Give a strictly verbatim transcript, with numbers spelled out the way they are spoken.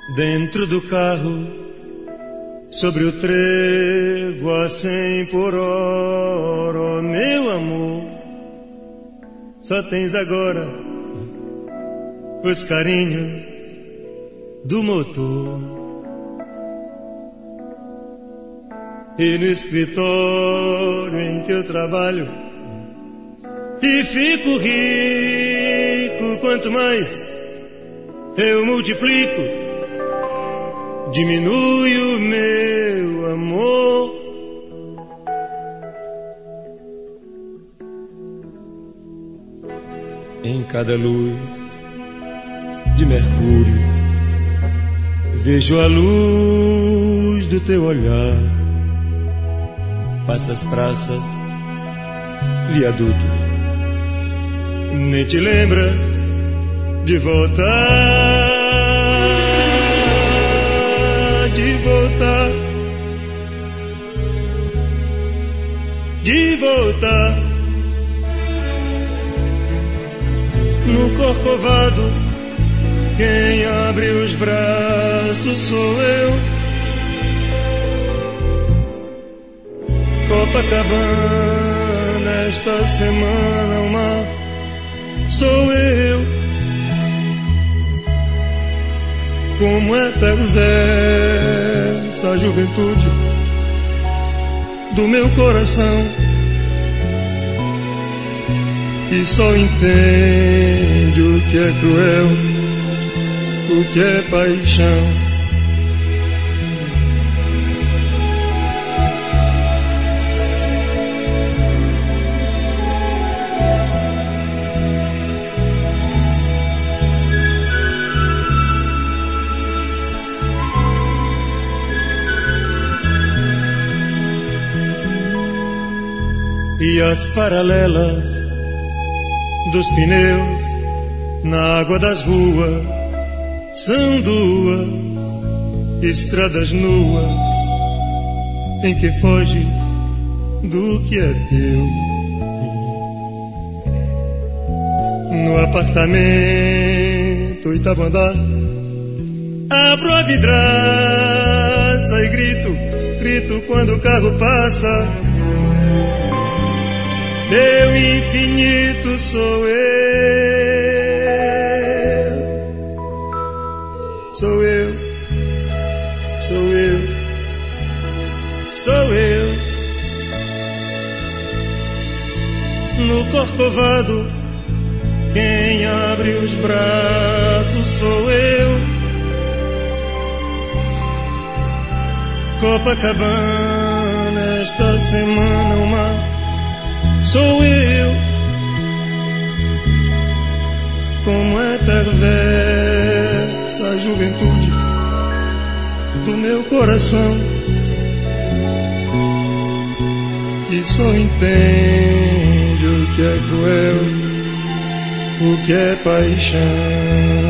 Dentro do carro, sobre o trevo a cem por hora, oh, meu amor, só tens agora os carinhos do motor. E no escritório em que eu trabalho e fico rico, quanto mais eu multiplico, diminui o meu amor. Em cada luz de Mercúrio vejo a luz do teu olhar. Passas praças, viadutos, nem te lembras de voltar, de voltar, de voltar. No Corcovado, quem abre os braços sou eu. Copacabana, esta semana o mar sou eu. Como é perversa a juventude do meu coração, e só entende o que é cruel, o que é paixão. E as paralelas dos pneus na água das ruas são duas estradas nuas em que foges do que é teu. No apartamento, oitavo andar, abro a vidraça e grito, grito quando o carro passa. Teu infinito sou eu, sou eu, sou eu, sou eu. No Corcovado, quem abre os braços sou eu. Copacabana, esta semana o mar sou eu. Como é perversa a juventude do meu coração, e só entende o que é cruel, o que é paixão.